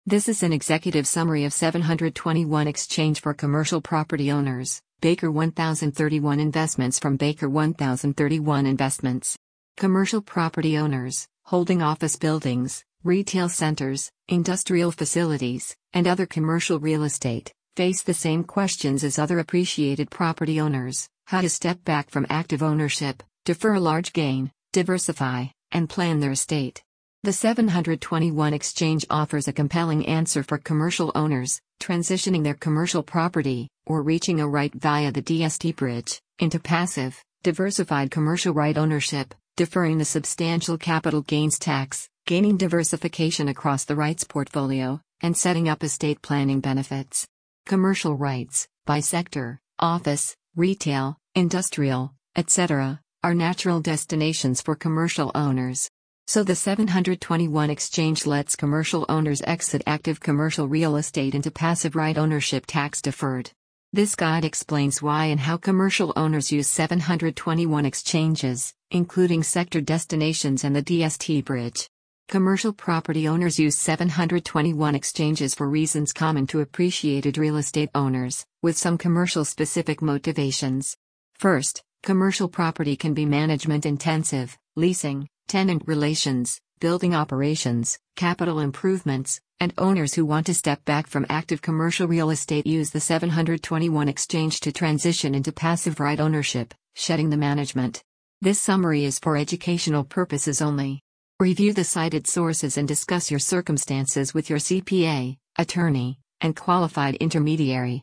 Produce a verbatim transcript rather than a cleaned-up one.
This is an executive summary of seven hundred twenty-one Exchange for Commercial Property Owners, Baker one thousand thirty-one Investments from Baker one thousand thirty-one Investments. Commercial property owners, holding office buildings, retail centers, industrial facilities, and other commercial real estate, face the same questions as other appreciated property owners: how to step back from active ownership, defer a large gain, diversify, and plan their estate. The seven hundred twenty-one Exchange offers a compelling answer for commercial owners, transitioning their commercial property, or reaching a right via the D S T bridge, into passive, diversified commercial right ownership, deferring the substantial capital gains tax, gaining diversification across the rights portfolio, and setting up estate planning benefits. Commercial rights, by sector, office, retail, industrial, et cetera, are natural destinations for commercial owners. So the seven hundred twenty-one Exchange lets commercial owners exit active commercial real estate into passive right ownership tax deferred. This guide explains why and how commercial owners use seven hundred twenty-one exchanges, including sector destinations and the D S T bridge. Commercial property owners use seven hundred twenty-one exchanges for reasons common to appreciated real estate owners, with some commercial specific motivations. First, commercial property can be management intensive, leasing, tenant relations, building operations, capital improvements, and owners who want to step back from active commercial real estate use the seven hundred twenty-one exchange to transition into passive right ownership, shedding the management. This summary is for educational purposes only. Review the cited sources and discuss your circumstances with your C P A, attorney, and qualified intermediary.